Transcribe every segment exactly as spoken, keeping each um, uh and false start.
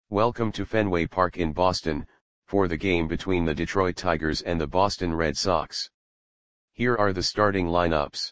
Welcome to Fenway Park in Boston, for the game between the Detroit Tigers and the Boston Red Sox. Here are the starting lineups.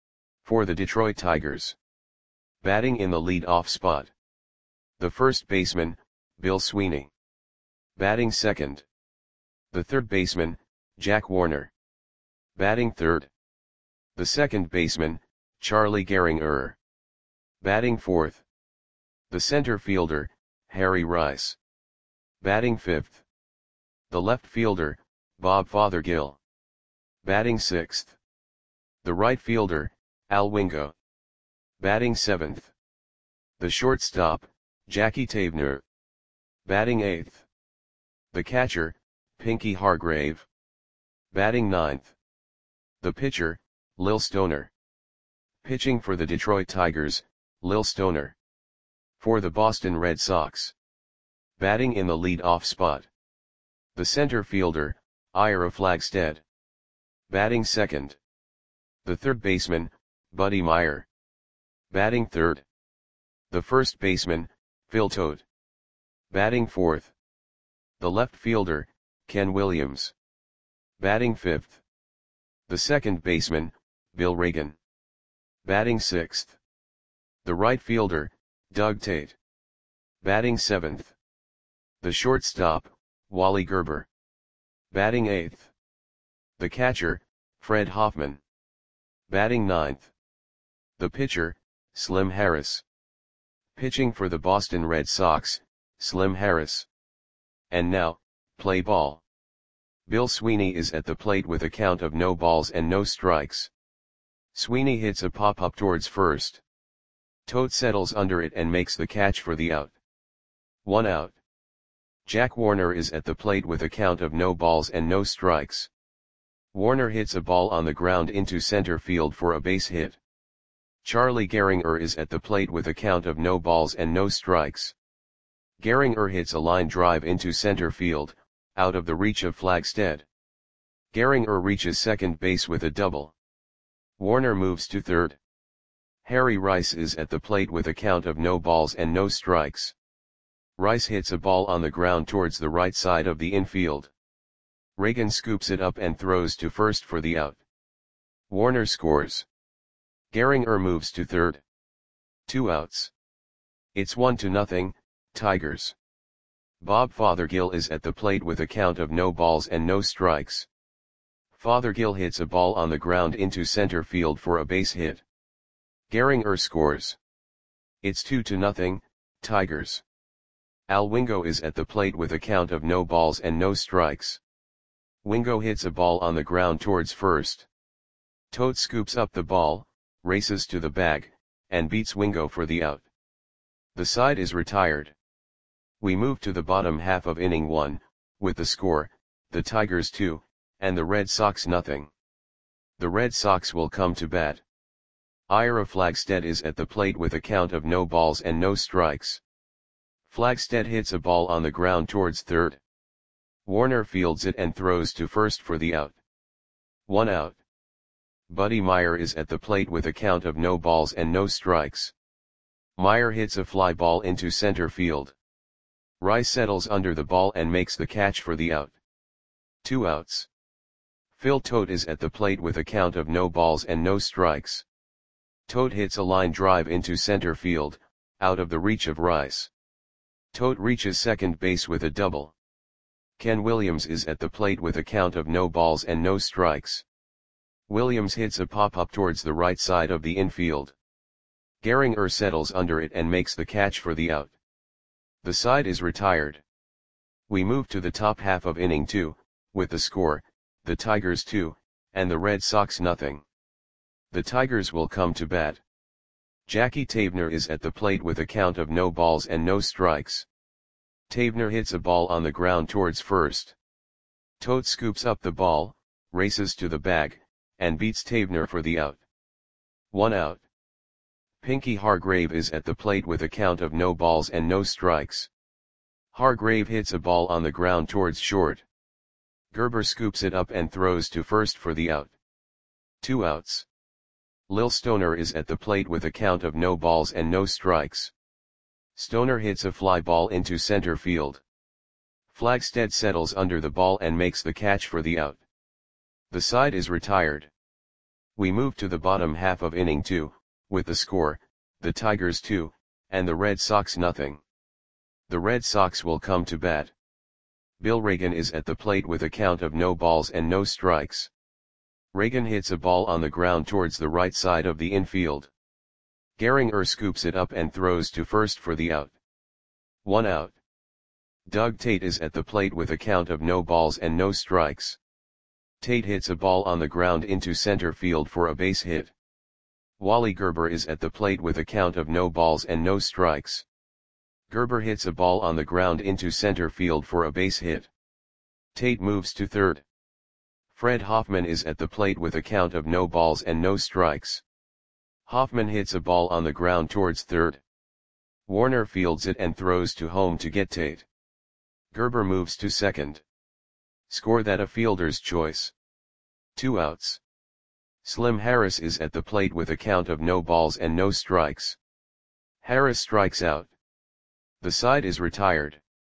For the Detroit Tigers. Batting in the lead-off spot. The first baseman, Bill Sweeney. Batting second. The third baseman, Jack Warner. Batting third. The second baseman, Charlie Gehringer. Batting fourth. The center fielder, Harry Rice. Batting fifth. The left fielder, Bob Fothergill. Batting sixth. The right fielder, Al Wingo. Batting seventh. The shortstop, Jackie Tavener. Batting eighth. The catcher, Pinky Hargrave. Batting ninth. The pitcher, Lil Stoner. Pitching for the Detroit Tigers, Lil Stoner. For the Boston Red Sox. Batting in the lead-off spot. The center fielder, Ira Flagstead. Batting second. The third baseman, Buddy Meyer. Batting third. The first baseman, Phil Tote. Batting fourth. The left fielder, Ken Williams. Batting fifth. The second baseman, Bill Reagan. Batting sixth. The right fielder, Doug Tate. Batting seventh. The shortstop, Wally Gerber. Batting eighth. The catcher, Fred Hoffman. Batting ninth. The pitcher, Slim Harris. Pitching for the Boston Red Sox, Slim Harris. And now, play ball. Bill Sweeney is at the plate with a count of no balls and no strikes. Sweeney hits a pop-up towards first. Tote settles under it and makes the catch for the out. One out. Jack Warner is at the plate with a count of no balls and no strikes. Warner hits a ball on the ground into center field for a base hit. Charlie Gehringer is at the plate with a count of no balls and no strikes. Gehringer hits a line drive into center field, out of the reach of Flagstead. Gehringer reaches second base with a double. Warner moves to third. Harry Rice is at the plate with a count of no balls and no strikes. Rice hits a ball on the ground towards the right side of the infield. Reagan scoops it up and throws to first for the out. Warner scores. Gehringer moves to third. Two outs. It's one to nothing, Tigers. Bob Fothergill is at the plate with a count of no balls and no strikes. Fothergill hits a ball on the ground into center field for a base hit. Gehringer scores. It's two to nothing, Tigers. Al Wingo is at the plate with a count of no balls and no strikes. Wingo hits a ball on the ground towards first. Tote scoops up the ball, races to the bag, and beats Wingo for the out. The side is retired. We move to the bottom half of inning one, with the score, the Tigers two, and the Red Sox nothing. The Red Sox will come to bat. Ira Flagstead is at the plate with a count of no balls and no strikes. Flagstead hits a ball on the ground towards third. Warner fields it and throws to first for the out. One out. Buddy Meyer is at the plate with a count of no balls and no strikes. Meyer hits a fly ball into center field. Rice settles under the ball and makes the catch for the out. Two outs. Phil Tote is at the plate with a count of no balls and no strikes. Tote hits a line drive into center field, out of the reach of Rice. Tote reaches second base with a double. Ken Williams is at the plate with a count of no balls and no strikes. Williams hits a pop-up towards the right side of the infield. Gehringer settles under it and makes the catch for the out. The side is retired. We move to the top half of inning two, with the score, the Tigers two, and the Red Sox nothing. The Tigers will come to bat. Jackie Tavener is at the plate with a count of no balls and no strikes. Tavener hits a ball on the ground towards first. Tote scoops up the ball, races to the bag, and beats Tavener for the out. One out. Pinky Hargrave is at the plate with a count of no balls and no strikes. Hargrave hits a ball on the ground towards short. Gerber scoops it up and throws to first for the out. Two outs. Lil Stoner is at the plate with a count of no balls and no strikes. Stoner hits a fly ball into center field. Flagstead settles under the ball and makes the catch for the out. The side is retired. We move to the bottom half of inning two, with the score, the Tigers two, and the Red Sox nothing. The Red Sox will come to bat. Bill Reagan is at the plate with a count of no balls and no strikes. Reagan hits a ball on the ground towards the right side of the infield. Gehringer scoops it up and throws to first for the out. One out. Doug Tate is at the plate with a count of no balls and no strikes. Tate hits a ball on the ground into center field for a base hit. Wally Gerber is at the plate with a count of no balls and no strikes. Gerber hits a ball on the ground into center field for a base hit. Tate moves to third. Fred Hoffman is at the plate with a count of no balls and no strikes. Hoffman hits a ball on the ground towards third. Warner fields it and throws to home to get Tate. Gerber moves to second. Score that a fielder's choice. Two outs. Slim Harris is at the plate with a count of no balls and no strikes. Harris strikes out. The side is retired.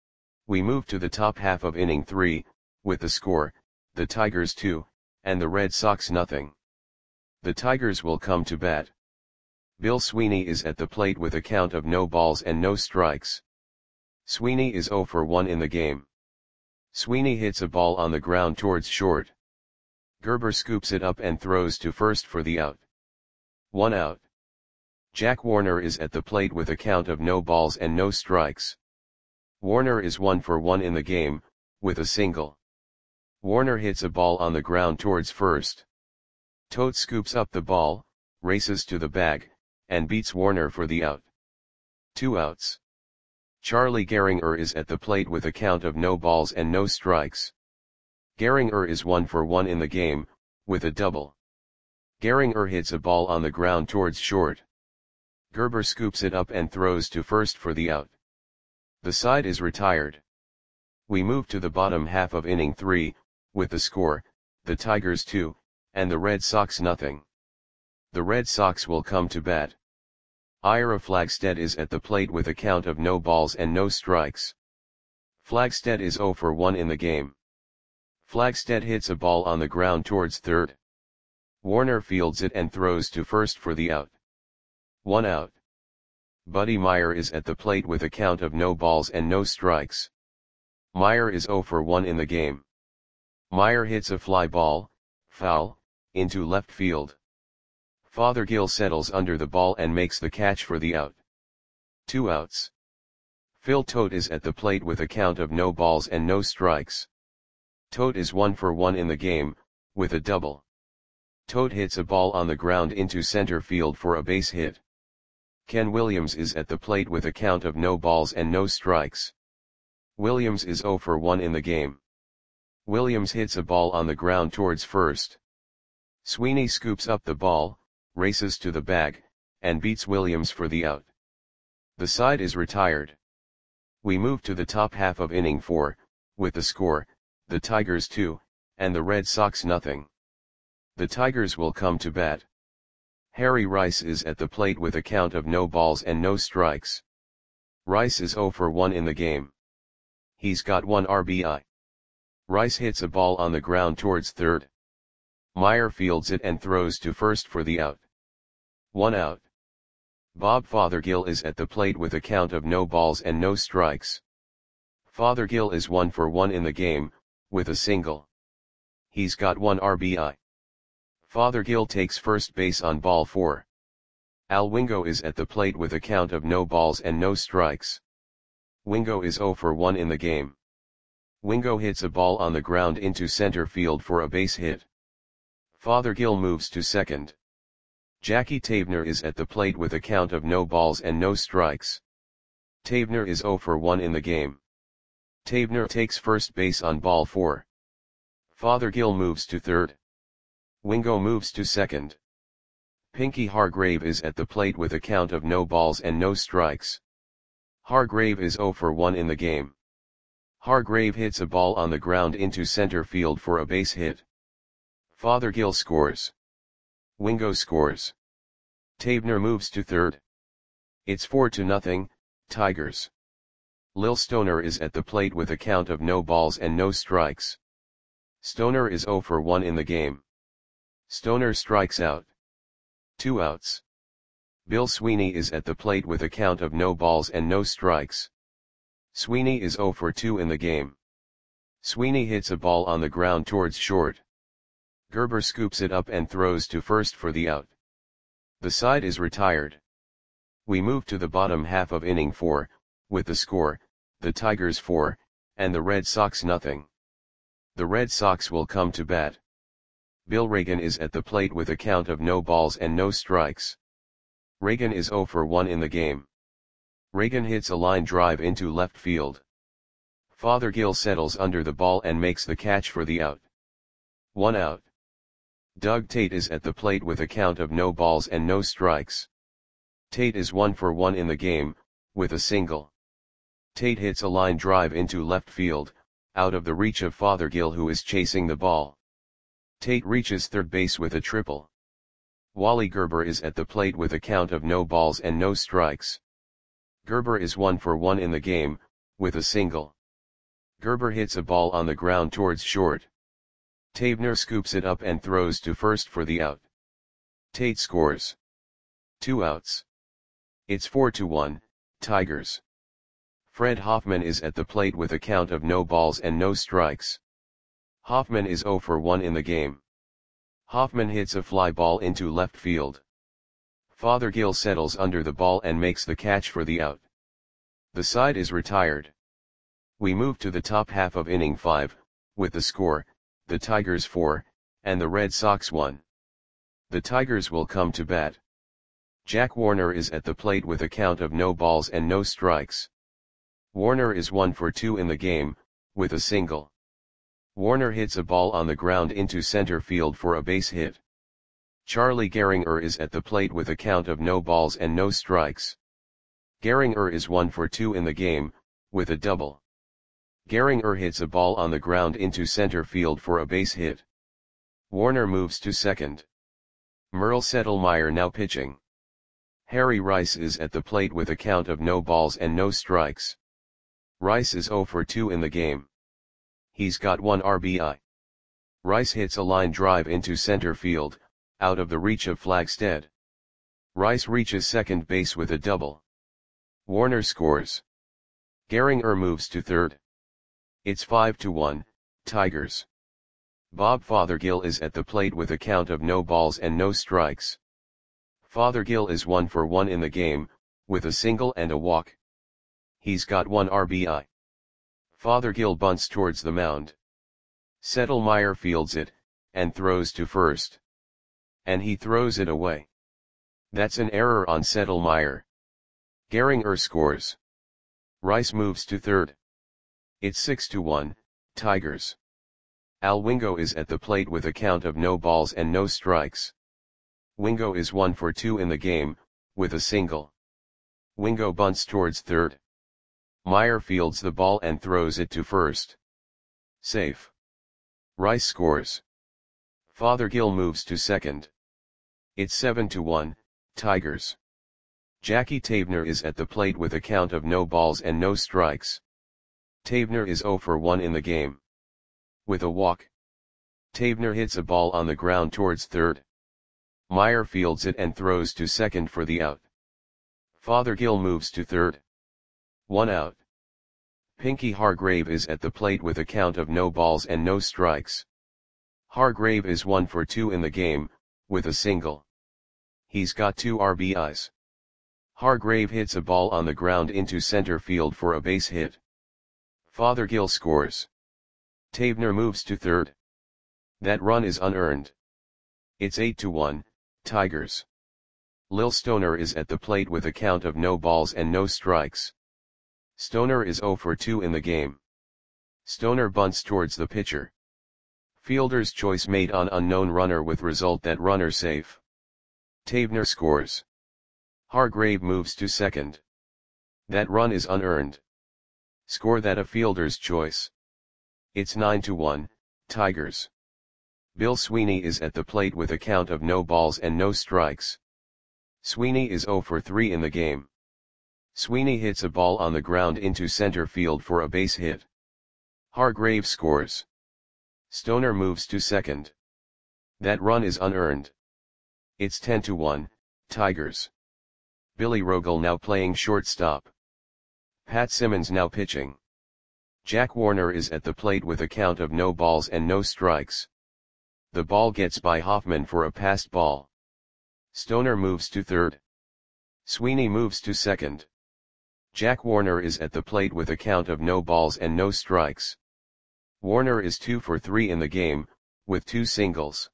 We move to the top half of inning three, with the score, the Tigers two, and the Red Sox nothing. The Tigers will come to bat. Bill Sweeney is at the plate with a count of no balls and no strikes. Sweeney is oh for one in the game. Sweeney hits a ball on the ground towards short. Gerber scoops it up and throws to first for the out. One out. Jack Warner is at the plate with a count of no balls and no strikes. Warner is one for one in the game, with a single. Warner hits a ball on the ground towards first. Tote scoops up the ball, races to the bag, and beats Warner for the out. Two outs. Charlie Gehringer is at the plate with a count of no balls and no strikes. Gehringer is one for one in the game, with a double. Gehringer hits a ball on the ground towards short. Gerber scoops it up and throws to first for the out. The side is retired. We move to the bottom half of inning three, with the score, the Tigers two, and the Red Sox nothing. The Red Sox will come to bat. Ira Flagstead is at the plate with a count of no balls and no strikes. Flagstead is oh for one in the game. Flagstead hits a ball on the ground towards third. Warner fields it and throws to first for the out. One out. Buddy Meyer is at the plate with a count of no balls and no strikes. Meyer is oh for one in the game. Meyer hits a fly ball, foul, into left field. Fothergill settles under the ball and makes the catch for the out. Two outs. Phil Tote is at the plate with a count of no balls and no strikes. Tote is one for one in the game, with a double. Tote hits a ball on the ground into center field for a base hit. Ken Williams is at the plate with a count of no balls and no strikes. Williams is oh for one in the game. Williams hits a ball on the ground towards first. Sweeney scoops up the ball, races to the bag, and beats Williams for the out. The side is retired. We move to the top half of inning four, with the score, the Tigers two, and the Red Sox nothing. The Tigers will come to bat. Harry Rice is at the plate with a count of no balls and no strikes. Rice is oh for one in the game. He's got one R B I. Rice hits a ball on the ground towards third. Meyer fields it and throws to first for the out. One out. Bob Fothergill is at the plate with a count of no balls and no strikes. Fothergill is one for one in the game, with a single. He's got one R B I. Fothergill takes first base on ball four. Al Wingo is at the plate with a count of no balls and no strikes. Wingo is oh for one in the game. Wingo hits a ball on the ground into center field for a base hit. Fothergill moves to second. Jackie Tavener is at the plate with a count of no balls and no strikes. Tavener is oh for one in the game. Tavener takes first base on ball four. Fothergill moves to third. Wingo moves to second. Pinky Hargrave is at the plate with a count of no balls and no strikes. Hargrave is oh for one in the game. Hargrave hits a ball on the ground into center field for a base hit. Fothergill scores. Wingo scores. Tavener moves to third. It's four to nothing, Tigers. Lil Stoner is at the plate with a count of no balls and no strikes. Stoner is zero for one in the game. Stoner strikes out. Two outs. Bill Sweeney is at the plate with a count of no balls and no strikes. Sweeney is zero for two in the game. Sweeney hits a ball on the ground towards short. Gerber scoops it up and throws to first for the out. The side is retired. We move to the bottom half of inning four, with the score, the Tigers four, and the Red Sox nothing. The Red Sox will come to bat. Bill Reagan is at the plate with a count of no balls and no strikes. Reagan is zero for one in the game. Reagan hits a line drive into left field. Fothergill settles under the ball and makes the catch for the out. One out. Doug Tate is at the plate with a count of no balls and no strikes. Tate is one for one in the game, with a single. Tate hits a line drive into left field, out of the reach of Fothergill, who is chasing the ball. Tate reaches third base with a triple. Wally Gerber is at the plate with a count of no balls and no strikes. Gerber is one for one in the game, with a single. Gerber hits a ball on the ground towards short. Tavener scoops it up and throws to first for the out. Tate scores. Two outs. It's four to one, Tigers. Fred Hoffman is at the plate with a count of no balls and no strikes. Hoffman is zero for one in the game. Hoffman hits a fly ball into left field. Fothergill settles under the ball and makes the catch for the out. The side is retired. We move to the top half of inning five, with the score, the Tigers four, and the Red Sox one. The Tigers will come to bat. Jack Warner is at the plate with a count of no balls and no strikes. Warner is one for two in the game, with a single. Warner hits a ball on the ground into center field for a base hit. Charlie Gehringer is at the plate with a count of no balls and no strikes. Gehringer is one for two in the game, with a double. Gehringer hits a ball on the ground into center field for a base hit. Warner moves to second. Merle Settlemyre now pitching. Harry Rice is at the plate with a count of no balls and no strikes. Rice is zero for two in the game. He's got one R B I. Rice hits a line drive into center field, out of the reach of Flagstead. Rice reaches second base with a double. Warner scores. Gehringer moves to third. It's five to one, Tigers. Bob Fothergill is at the plate with a count of no balls and no strikes. Fothergill is one for one in the game, with a single and a walk. He's got one R B I. Fothergill bunts towards the mound. Settlemyre fields it, and throws to first. And he throws it away. That's an error on Settlemyre. Gehringer scores. Rice moves to third. It's six to one, Tigers. Al Wingo is at the plate with a count of no balls and no strikes. Wingo is one for two in the game, with a single. Wingo bunts towards third. Meyer fields the ball and throws it to first. Safe. Rice scores. Fothergill moves to second. It's seven to one, Tigers. Jackie Tavener is at the plate with a count of no balls and no strikes. Tavener is zero for one in the game. With a walk. Tavener hits a ball on the ground towards third. Meyer fields it and throws to second for the out. Fothergill moves to third. One out. Pinky Hargrave is at the plate with a count of no balls and no strikes. Hargrave is one for two in the game, with a single. He's got two R B Is. Hargrave hits a ball on the ground into center field for a base hit. Fothergill scores. Tavener moves to third. That run is unearned. It's eight to one, Tigers. Lil Stoner is at the plate with a count of no balls and no strikes. Stoner is zero for two in the game. Stoner bunts towards the pitcher. Fielder's choice made on unknown runner with result that runner safe. Tavener scores. Hargrave moves to second. That run is unearned. Score that a fielder's choice. It's nine to one, Tigers. Bill Sweeney is at the plate with a count of no balls and no strikes. Sweeney is zero for three in the game. Sweeney hits a ball on the ground into center field for a base hit. Hargrave scores. Stoner moves to second. That run is unearned. It's ten to one, Tigers. Billy Rogel now playing shortstop. Pat Simmons now pitching. Jack Warner is at the plate with a count of no balls and no strikes. The ball gets by Hoffman for a passed ball. Stoner moves to third. Sweeney moves to second. Jack Warner is at the plate with a count of no balls and no strikes. Warner is two for three in the game, with two singles.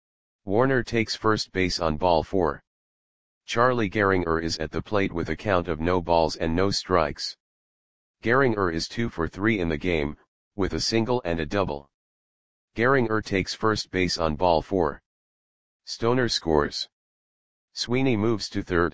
Warner takes first base on ball four. Charlie Gehringer is at the plate with a count of no balls and no strikes. Gehringer is two for three in the game, with a single and a double. Gehringer takes first base on ball four. Stoner scores. Sweeney moves to third.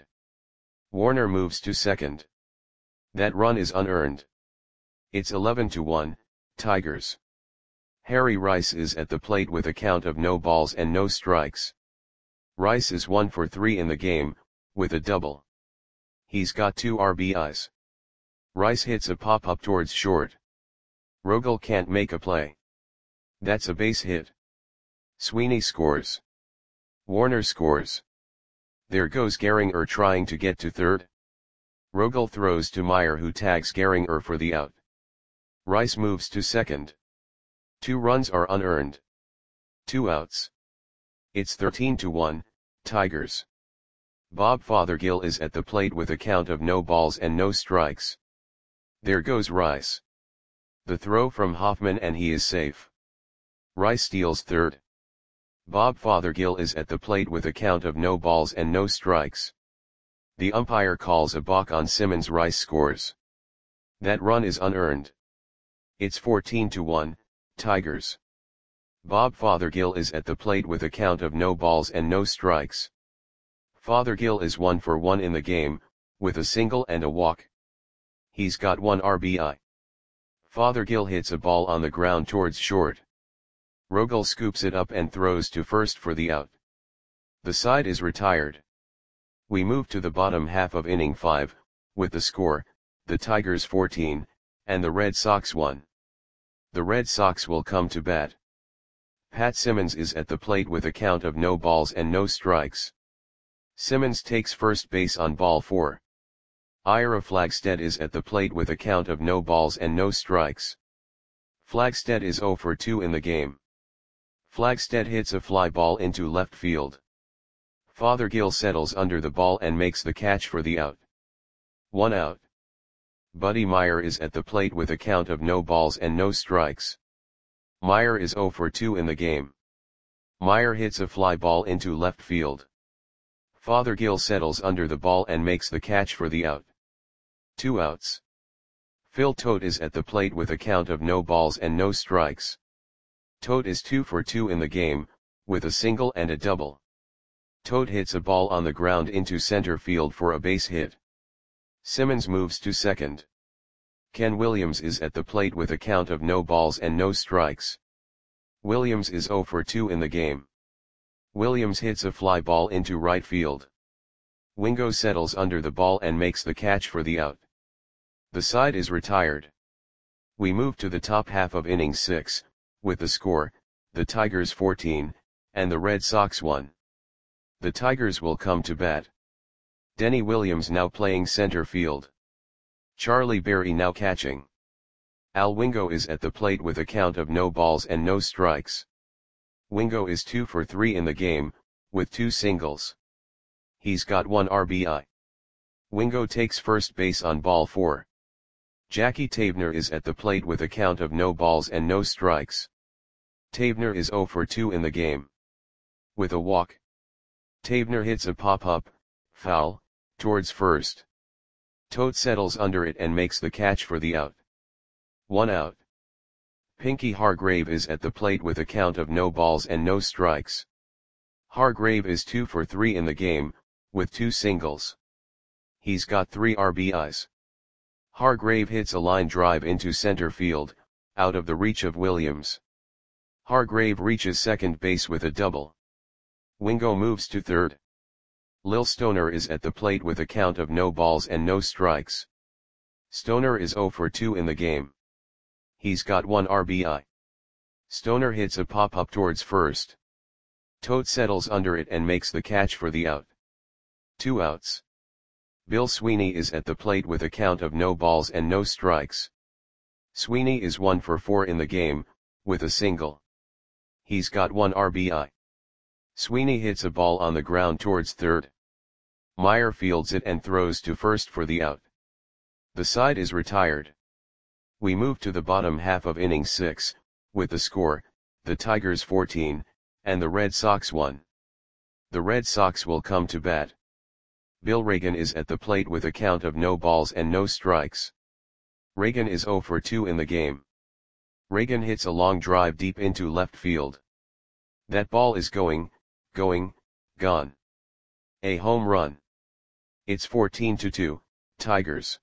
Warner moves to second. That run is unearned. It's eleven to one, Tigers. Harry Rice is at the plate with a count of no balls and no strikes. Rice is one for three in the game, with a double. He's got two R B Is. Rice hits a pop-up towards short. Rogel can't make a play. That's a base hit. Sweeney scores. Warner scores. There goes Gehringer trying to get to third. Rogel throws to Meyer, who tags Gehringer for the out. Rice moves to second. Two runs are unearned. Two outs. It's thirteen to one, Tigers. Bob Fothergill is at the plate with a count of no balls and no strikes. There goes Rice. The throw from Hoffman and he is safe. Rice steals third. Bob Fothergill is at the plate with a count of no balls and no strikes. The umpire calls a balk on Simmons. Rice scores. That run is unearned. It's fourteen to one, Tigers. Bob Fothergill is at the plate with a count of no balls and no strikes. Fothergill is one for one in the game, with a single and a walk. He's got one R B I. Fothergill hits a ball on the ground towards short. Rogel scoops it up and throws to first for the out. The side is retired. We move to the bottom half of inning five, with the score, the Tigers fourteen, and the Red Sox one. The Red Sox will come to bat. Pat Simmons is at the plate with a count of no balls and no strikes. Simmons takes first base on ball four. Ira Flagstead is at the plate with a count of no balls and no strikes. Flagstead is zero for two in the game. Flagstead hits a fly ball into left field. Fothergill settles under the ball and makes the catch for the out. One out. Buddy Meyer is at the plate with a count of no balls and no strikes. Meyer is zero for two in the game. Meyer hits a fly ball into left field. Fothergill settles under the ball and makes the catch for the out. Two outs. Phil Tote is at the plate with a count of no balls and no strikes. Tote is two for two in the game, with a single and a double. Tote hits a ball on the ground into center field for a base hit. Simmons moves to second. Ken Williams is at the plate with a count of no balls and no strikes. Williams is zero for two in the game. Williams hits a fly ball into right field. Wingo settles under the ball and makes the catch for the out. The side is retired. We move to the top half of inning six, with the score, the Tigers fourteen, and the Red Sox one. The Tigers will come to bat. Denny Williams now playing center field. Charlie Berry now catching. Al Wingo is at the plate with a count of no balls and no strikes. Wingo is two for three in the game, with two singles. He's got one R B I. Wingo takes first base on ball four. Jackie Tavener is at the plate with a count of no balls and no strikes. Tavener is zero for two in the game. With a walk. Tavener hits a pop-up, foul, towards first. Tote settles under it and makes the catch for the out. One out. Pinky Hargrave is at the plate with a count of no balls and no strikes. Hargrave is two for three in the game, with two singles. He's got three R B Is. Hargrave hits a line drive into center field, out of the reach of Williams. Hargrave reaches second base with a double. Wingo moves to third. Lil Stoner is at the plate with a count of no balls and no strikes. Stoner is zero for two in the game. He's got one R B I. Stoner hits a pop-up towards first. Tote settles under it and makes the catch for the out. Two outs. Bill Sweeney is at the plate with a count of no balls and no strikes. Sweeney is one for four in the game, with a single. He's got one R B I. Sweeney hits a ball on the ground towards third. Meyer fields it and throws to first for the out. The side is retired. We move to the bottom half of inning six, with the score, the Tigers fourteen, and the Red Sox one. The Red Sox will come to bat. Bill Reagan is at the plate with a count of no balls and no strikes. Reagan is zero for two in the game. Reagan hits a long drive deep into left field. That ball is going, going, gone. A home run. It's fourteen to two, Tigers.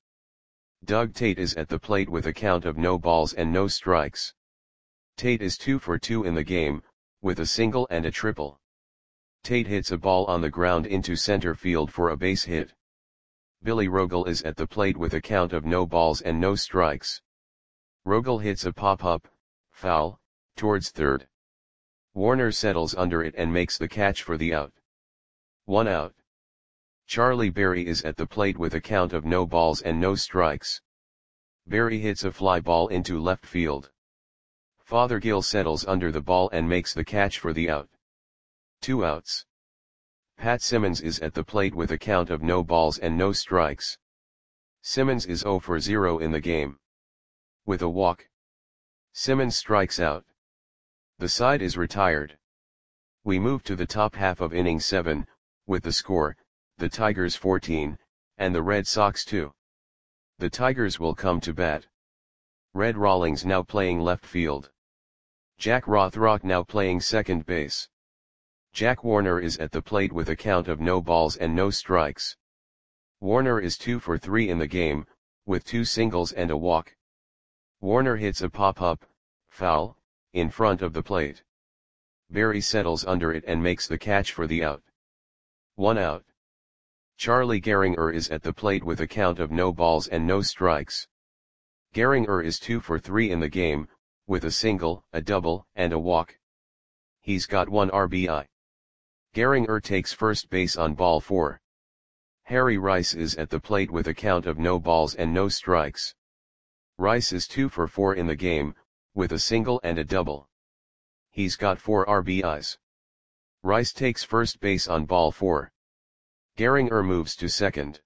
Doug Tate is at the plate with a count of no balls and no strikes. Tate is two for two in the game, with a single and a triple. Tate hits a ball on the ground into center field for a base hit. Billy Rogel is at the plate with a count of no balls and no strikes. Rogel hits a pop-up, foul, towards third. Warner settles under it and makes the catch for the out. One out. Charlie Berry is at the plate with a count of no balls and no strikes. Berry hits a fly ball into left field. Fothergill settles under the ball and makes the catch for the out. Two outs. Pat Simmons is at the plate with a count of no balls and no strikes. Simmons is zero for zero in the game. With a walk, Simmons strikes out. The side is retired. We move to the top half of inning seven, with the score, the Tigers fourteen, and the Red Sox two. The Tigers will come to bat. Red Rawlings now playing left field. Jack Rothrock now playing second base. Jack Warner is at the plate with a count of no balls and no strikes. Warner is two for three in the game, with two singles and a walk. Warner hits a pop-up, foul, in front of the plate. Berry settles under it and makes the catch for the out. One out. Charlie Gehringer is at the plate with a count of no balls and no strikes. Gehringer is two for three in the game, with a single, a double, and a walk. He's got one R B I. Gehringer takes first base on ball four. Harry Rice is at the plate with a count of no balls and no strikes. Rice is two for four in the game, with a single and a double. He's got four R B Is. Rice takes first base on ball four. Gehringer moves to second.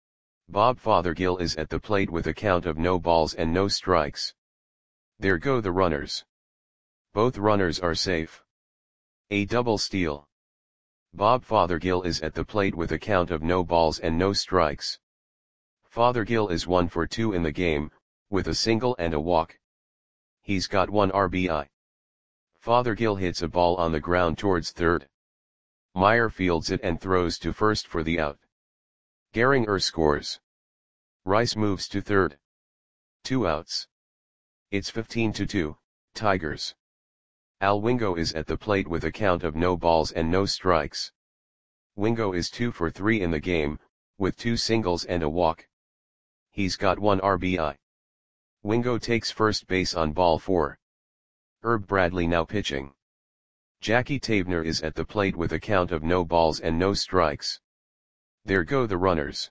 Bob Fothergill is at the plate with a count of no balls and no strikes. There go the runners. Both runners are safe. A double steal. Bob Fothergill is at the plate with a count of no balls and no strikes. Fothergill is one for two in the game, with a single and a walk. He's got one R B I. Fothergill hits a ball on the ground towards third. Meyer fields it and throws to first for the out. Gehringer scores. Rice moves to third. Two outs. It's fifteen to two, Tigers. Al Wingo is at the plate with a count of no balls and no strikes. Wingo is two for three in the game, with two singles and a walk. He's got one R B I. Wingo takes first base on ball four. Herb Bradley now pitching. Jackie Tavener is at the plate with a count of no balls and no strikes. There go the runners.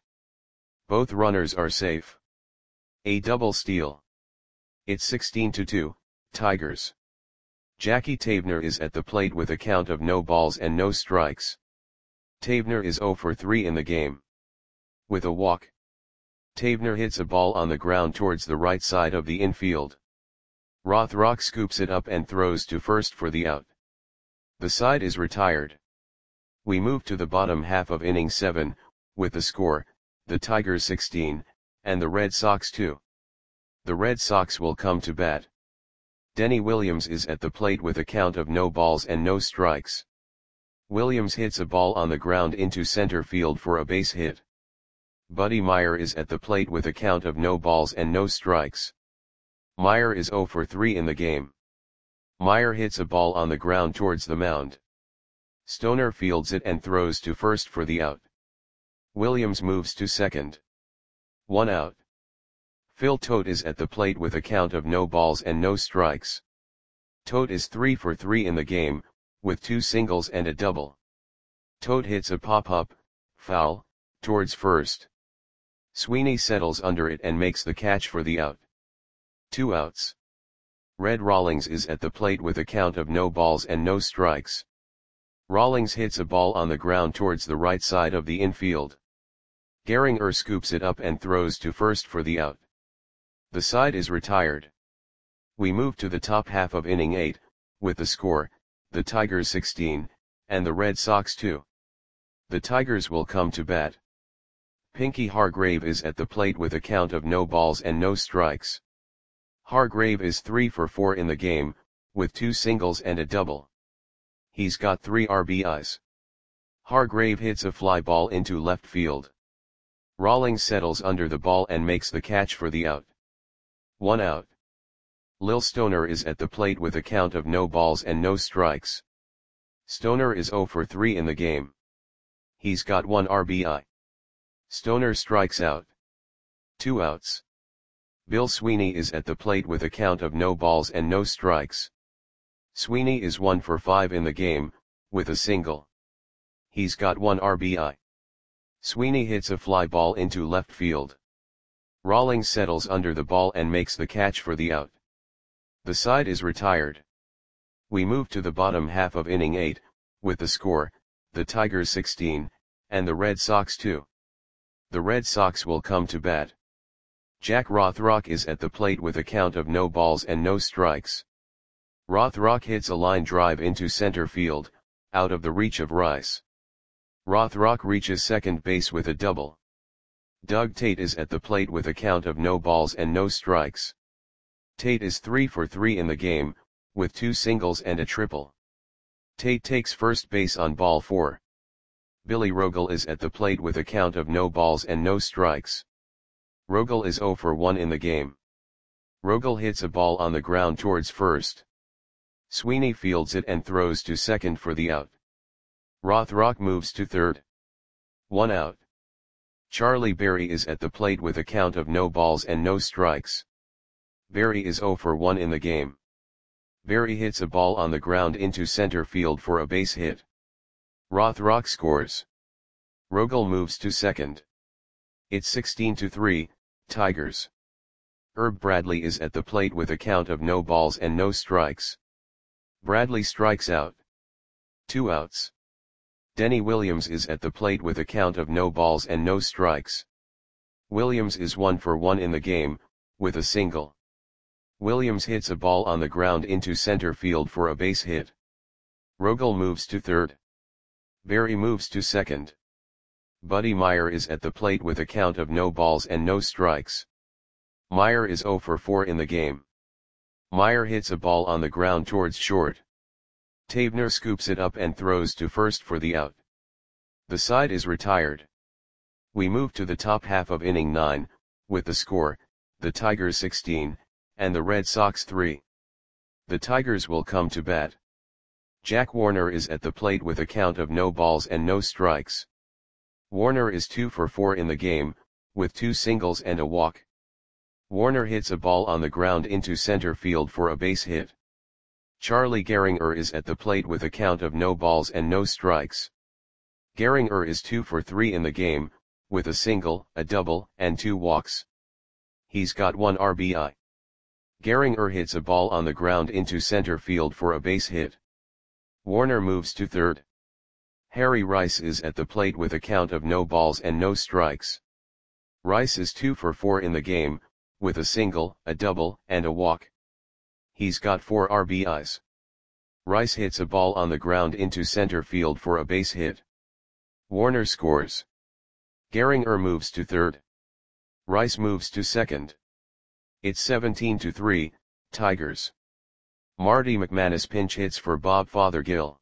Both runners are safe. A double steal. It's sixteen to two, Tigers. Jackie Tavener is at the plate with a count of no balls and no strikes. Tavener is zero for three in the game. With a walk, Tavener hits a ball on the ground towards the right side of the infield. Rothrock scoops it up and throws to first for the out. The side is retired. We move to the bottom half of inning seven, with the score, the Tigers sixteen, and the Red Sox two. The Red Sox will come to bat. Denny Williams is at the plate with a count of no balls and no strikes. Williams hits a ball on the ground into center field for a base hit. Buddy Meyer is at the plate with a count of no balls and no strikes. Meyer is zero for three in the game. Meyer hits a ball on the ground towards the mound. Stoner fields it and throws to first for the out. Williams moves to second. One out. Phil Tote is at the plate with a count of no balls and no strikes. Tote is three for three in the game, with two singles and a double. Tote hits a pop-up, foul, towards first. Sweeney settles under it and makes the catch for the out. Two outs. Red Rawlings is at the plate with a count of no balls and no strikes. Rawlings hits a ball on the ground towards the right side of the infield. Gehringer scoops it up and throws to first for the out. The side is retired. We move to the top half of inning eight, with the score, the Tigers sixteen, and the Red Sox two. The Tigers will come to bat. Pinky Hargrave is at the plate with a count of no balls and no strikes. Hargrave is three for four in the game, with two singles and a double. He's got three R B Is. Hargrave hits a fly ball into left field. Rawlings settles under the ball and makes the catch for the out. One out. Lil Stoner is at the plate with a count of no balls and no strikes. Stoner is zero for three in the game. He's got one R B I. Stoner strikes out. Two outs. Bill Sweeney is at the plate with a count of no balls and no strikes. Sweeney is one for five in the game, with a single. He's got one R B I. Sweeney hits a fly ball into left field. Rawlings settles under the ball and makes the catch for the out. The side is retired. We move to the bottom half of inning eight, with the score, the Tigers sixteen, and the Red Sox two. The Red Sox will come to bat. Jack Rothrock is at the plate with a count of no balls and no strikes. Rothrock hits a line drive into center field, out of the reach of Rice. Rothrock reaches second base with a double. Doug Tate is at the plate with a count of no balls and no strikes. Tate is three for three in the game, with two singles and a triple. Tate takes first base on ball four. Billy Rogel is at the plate with a count of no balls and no strikes. Rogel is zero for one in the game. Rogel hits a ball on the ground towards first. Sweeney fields it and throws to second for the out. Rothrock moves to third. One out. Charlie Berry is at the plate with a count of no balls and no strikes. Berry is zero for one in the game. Berry hits a ball on the ground into center field for a base hit. Rothrock scores. Rogel moves to second. It's sixteen to three, Tigers. Herb Bradley is at the plate with a count of no balls and no strikes. Bradley strikes out. Two outs. Denny Williams is at the plate with a count of no balls and no strikes. Williams is one for one in the game, with a single. Williams hits a ball on the ground into center field for a base hit. Rogel moves to third. Berry moves to second. Buddy Meyer is at the plate with a count of no balls and no strikes. Meyer is zero for four in the game. Meyer hits a ball on the ground towards short. Tavener scoops it up and throws to first for the out. The side is retired. We move to the top half of inning nine, with the score, the Tigers sixteen, and the Red Sox three. The Tigers will come to bat. Jack Warner is at the plate with a count of no balls and no strikes. Warner is two for four in the game, with two singles and a walk. Warner hits a ball on the ground into center field for a base hit. Charlie Gehringer is at the plate with a count of no balls and no strikes. Gehringer is two for three in the game, with a single, a double, and two walks. He's got one R B I. Gehringer hits a ball on the ground into center field for a base hit. Warner moves to third. Harry Rice is at the plate with a count of no balls and no strikes. Rice is two for four in the game, with a single, a double, and a walk. He's got four R B Is. Rice hits a ball on the ground into center field for a base hit. Warner scores. Gehringer moves to third. Rice moves to second. It's seventeen to three, Tigers. Marty McManus pinch hits for Bob Fothergill.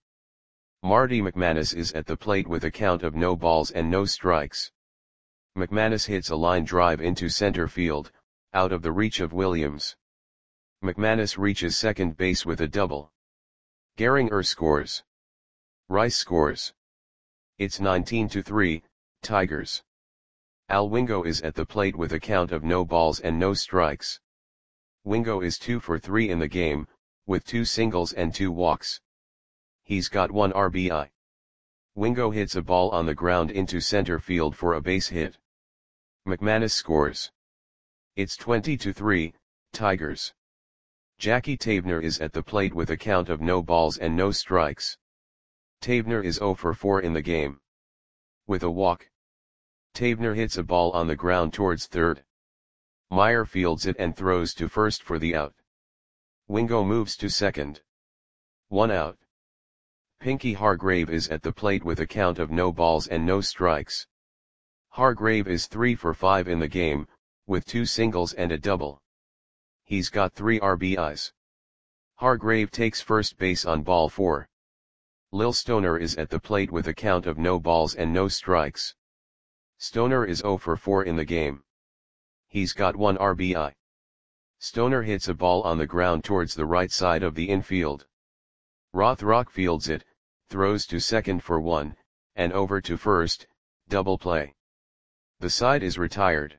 Marty McManus is at the plate with a count of no balls and no strikes. McManus hits a line drive into center field, out of the reach of Williams. McManus reaches second base with a double. Gehringer scores. Rice scores. It's nineteen to three, Tigers. Al Wingo is at the plate with a count of no balls and no strikes. Wingo is two for three in the game, with two singles and two walks. He's got one R B I. Wingo hits a ball on the ground into center field for a base hit. McManus scores. It's twenty to three, Tigers. Jackie Tavener is at the plate with a count of no balls and no strikes. Tavener is zero for four in the game. With a walk. Tavener hits a ball on the ground towards third. Meyer fields it and throws to first for the out. Wingo moves to second. One out. Pinky Hargrave is at the plate with a count of no balls and no strikes. Hargrave is three for five in the game, with two singles and a double. He's got three R B Is. Hargrave takes first base on ball four. Lil Stoner is at the plate with a count of no balls and no strikes. Stoner is zero for four in the game. He's got one R B I. Stoner hits a ball on the ground towards the right side of the infield. Rothrock fields it, throws to second for one, and over to first, double play. The side is retired.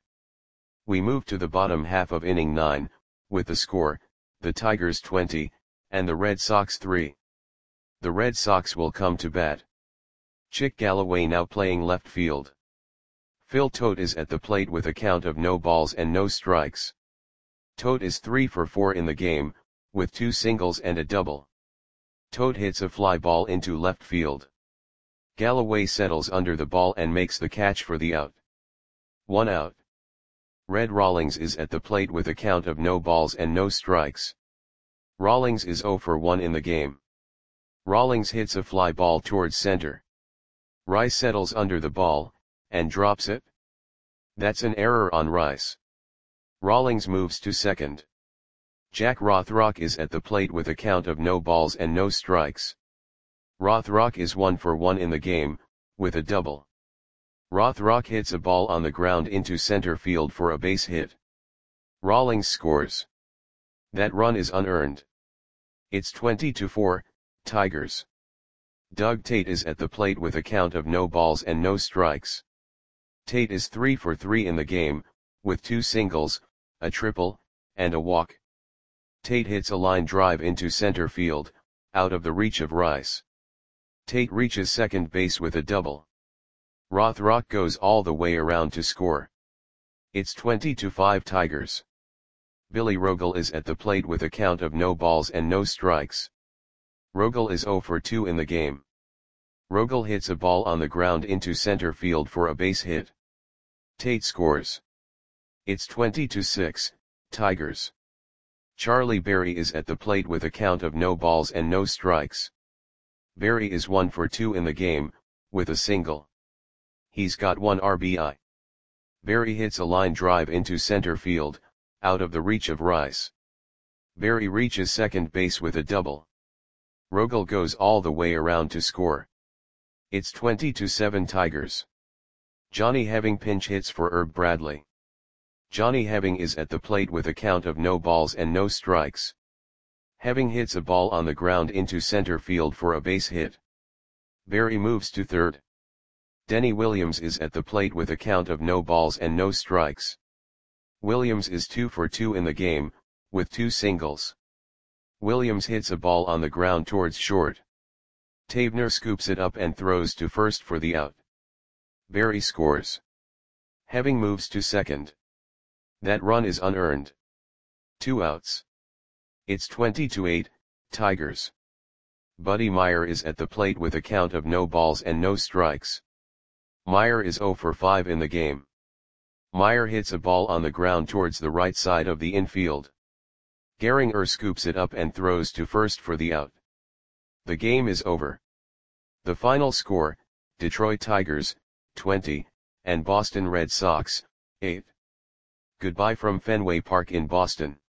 We move to the bottom half of inning nine, with the score, the Tigers twenty, and the Red Sox three. The Red Sox will come to bat. Chick Galloway now playing left field. Phil Tote is at the plate with a count of no balls and no strikes. Tote is three for four in the game, with two singles and a double. Tote hits a fly ball into left field. Galloway settles under the ball and makes the catch for the out. One out. Red Rawlings is at the plate with a count of no balls and no strikes. Rawlings is zero for one in the game. Rawlings hits a fly ball towards center. Rice settles under the ball, and drops it. That's an error on Rice. Rawlings moves to second. Jack Rothrock is at the plate with a count of no balls and no strikes. Rothrock is one for one in the game, with a double. Rothrock hits a ball on the ground into center field for a base hit. Rawlings scores. That run is unearned. It's twenty to four, Tigers. Doug Tate is at the plate with a count of no balls and no strikes. Tate is three for three in the game, with two singles, a triple, and a walk. Tate hits a line drive into center field, out of the reach of Rice. Tate reaches second base with a double. Rothrock goes all the way around to score. It's twenty to five Tigers. Billy Rogel is at the plate with a count of no balls and no strikes. Rogel is zero for two in the game. Rogel hits a ball on the ground into center field for a base hit. Tate scores. It's twenty to six, Tigers. Charlie Berry is at the plate with a count of no balls and no strikes. Berry is one for two in the game, with a single. He's got one R B I. Berry hits a line drive into center field, out of the reach of Rice. Berry reaches second base with a double. Rogel goes all the way around to score. It's twenty to seven Tigers. Johnny Heving pinch hits for Herb Bradley. Johnny Heving is at the plate with a count of no balls and no strikes. Heving hits a ball on the ground into center field for a base hit. Berry moves to third. Denny Williams is at the plate with a count of no balls and no strikes. Williams is two for two in the game, with two singles. Williams hits a ball on the ground towards short. Tavener scoops it up and throws to first for the out. Berry scores. Heving moves to second. That run is unearned. Two outs. It's twenty to eight, Tigers. Buddy Meyer is at the plate with a count of no balls and no strikes. Meyer is zero for five in the game. Meyer hits a ball on the ground towards the right side of the infield. Gehringer scoops it up and throws to first for the out. The game is over. The final score, Detroit Tigers, twenty, and Boston Red Sox, eight. Goodbye from Fenway Park in Boston.